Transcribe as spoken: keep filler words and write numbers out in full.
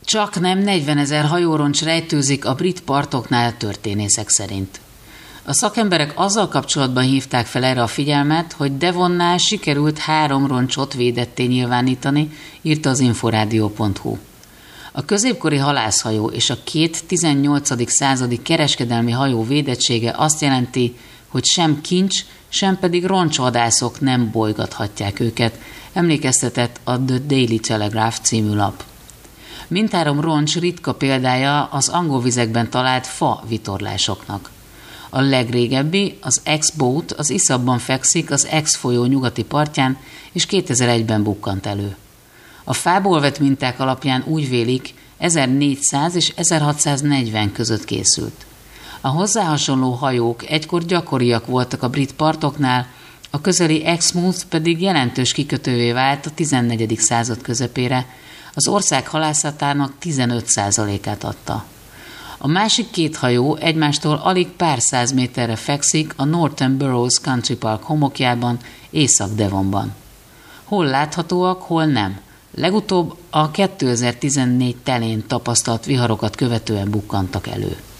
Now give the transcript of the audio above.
Csak nem negyvenezer hajóroncs rejtőzik a brit partoknál történészek szerint. A szakemberek azzal kapcsolatban hívták fel erre a figyelmet, hogy Devonnál sikerült három roncsot védetté nyilvánítani, írta az inforádió pont hu. A középkori halászhajó és a két tizennyolcadik századi kereskedelmi hajó védettsége azt jelenti, hogy sem kincs, sem pedig roncsvadászok nem bolygathatják őket, emlékeztetett a The Daily Telegraph című lap. Mindhárom roncs ritka példája az angol vizekben talált fa vitorlásoknak. A legrégebbi, az X-Boat, az Iszapban fekszik az X folyó nyugati partján, és kétezer-egyben bukkant elő. A fából vett minták alapján úgy vélik, ezernégyszáz és ezerhatszáznegyven között készült. A hozzá hasonló hajók egykor gyakoriak voltak a brit partoknál, a közeli Exmouth pedig jelentős kikötővé vált a tizennegyedik század közepére, az ország halászatának tizenöt százalékát adta. A másik két hajó egymástól alig pár száz méterre fekszik a Northern Burrows Country Park homokjában, Észak-Devonban. Hol láthatóak, hol nem. Legutóbb a kétezer-tizennégy telén tapasztalt viharokat követően bukkantak elő.